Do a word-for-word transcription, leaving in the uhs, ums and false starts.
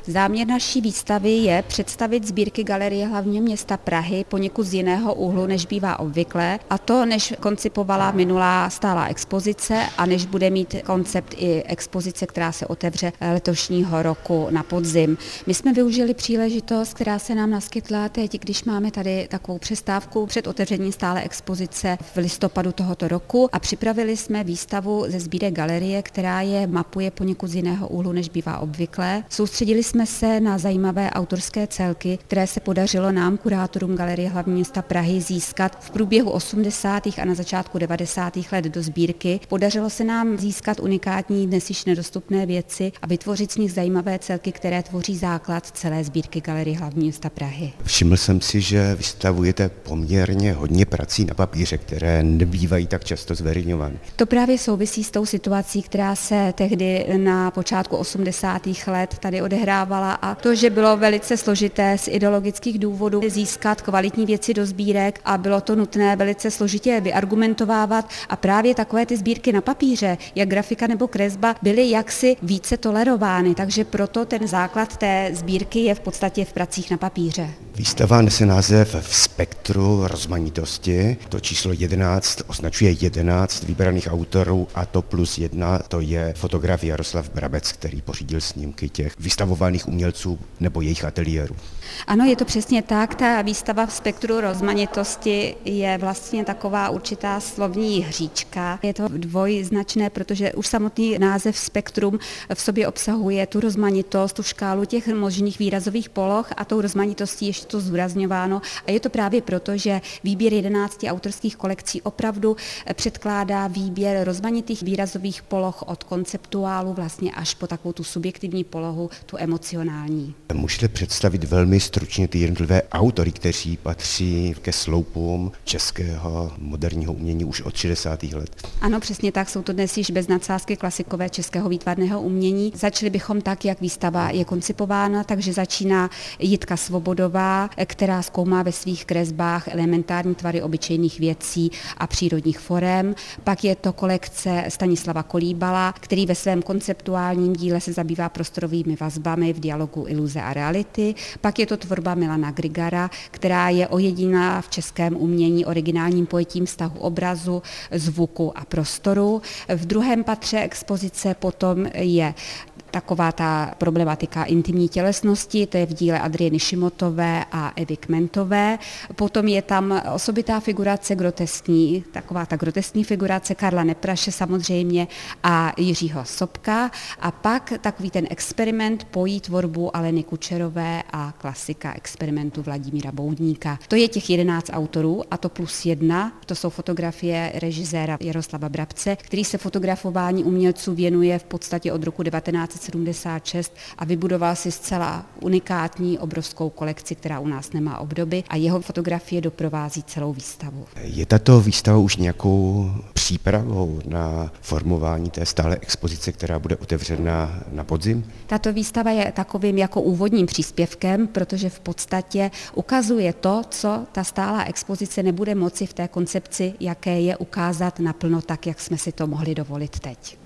Záměr naší výstavy je představit sbírky Galerie hlavního města Prahy poněkud z jiného úhlu, než bývá obvyklé, a to než koncipovala minulá stálá expozice a než bude mít koncept i expozice, která se otevře letošního roku na podzim. My jsme využili příležitost, která se nám naskytla teď, když máme tady takovou přestávku před otevřením stále expozice v listopadu tohoto roku, a připravili jsme výstavu ze sbírek galerie, která je mapuje poněkud z jiného úhlu, než bývá obvyklé. Soustředili jsme se na zajímavé autorské celky, které se podařilo nám, kurátorům Galerie hlavního města Prahy, získat v průběhu osmdesátých a na začátku devadesátých let do sbírky. Podařilo se nám získat unikátní, dnes již nedostupné věci a vytvořit z nich zajímavé celky, které tvoří základ celé sbírky Galerie hlavního města Prahy. Všiml jsem si, že vystavujete poměrně hodně prací na papíře, které nebývají tak často zveřejňovány. To právě souvisí s tou situací, která se tehdy na počátku osmdesátých let tady odehrávala, a to, že bylo velice složité z ideologických důvodů získat kvalitní věci do sbírek a bylo to nutné velice složitě vyargumentovávat, a právě takové ty sbírky na papíře, jak grafika nebo kresba, byly jaksi více tolerovány, takže proto ten základ té sbírky je v podstatě v pracích na papíře. Výstava nese název V spektru rozmanitosti. To číslo jedenáct označuje jedenáct vybraných autorů, a to plus jedna, to je fotograf Jaroslav Brabec, který pořídil snímky těch vystavovaných umělců nebo jejich ateliérů. Ano, je to přesně tak. Ta výstava V spektru rozmanitosti je vlastně taková určitá slovní hříčka. Je to dvojznačné, protože už samotný název spektrum v sobě obsahuje tu rozmanitost, tu škálu těch možných výrazových poloh, a tou rozmanitostí ještě to zdůrazňováno. A je to právě proto, že výběr jedenácti autorských kolekcí opravdu předkládá výběr rozmanitých výrazových poloh od konceptuálu vlastně až po takovou tu subjektivní polohu, tu emocionální. Můžete představit velmi stručně ty jednotlivé autory, kteří patří ke sloupům českého moderního umění už od šedesátých let? Ano, přesně tak, jsou to dnes již bez nadsázky klasikové českého výtvarného umění. Začali bychom tak, jak výstava je koncipována, takže začíná Jitka Svobodová, která zkoumá ve svých kresbách elementární tvary obyčejných věcí a přírodních forem. Pak je to kolekce Stanislava Kolíbala, který ve svém konceptuálním díle se zabývá prostorovými vazbami v dialogu iluze a reality. Pak je to tvorba Milana Grigara, která je ojedinělá v českém umění originálním pojetím vztahu obrazu, zvuku a prostoru. V druhém patře expozice potom je taková ta problematika intimní tělesnosti, to je v díle Adrieny Šimotové a Evy Kmentové. Potom je tam osobitá figurace groteskní, taková ta groteskní figurace Karla Nepraše samozřejmě a Jiřího Sobka. A pak takový ten experiment pojí tvorbu Aleny Kučerové a klasika experimentu Vladimíra Boudníka. To je těch jedenáct autorů, a to plus jedna, to jsou fotografie režiséra Jaroslava Brabce, který se fotografování umělců věnuje v podstatě od roku devatenáct set sedmdesát šest a vybudoval si zcela unikátní obrovskou kolekci, která u nás nemá obdoby, a jeho fotografie doprovází celou výstavu. Je tato výstava už nějakou přípravou na formování té stále expozice, která bude otevřena na podzim? Tato výstava je takovým jako úvodním příspěvkem, protože v podstatě ukazuje to, co ta stálá expozice nebude moci v té koncepci, jaké je, ukázat naplno tak, jak jsme si to mohli dovolit teď.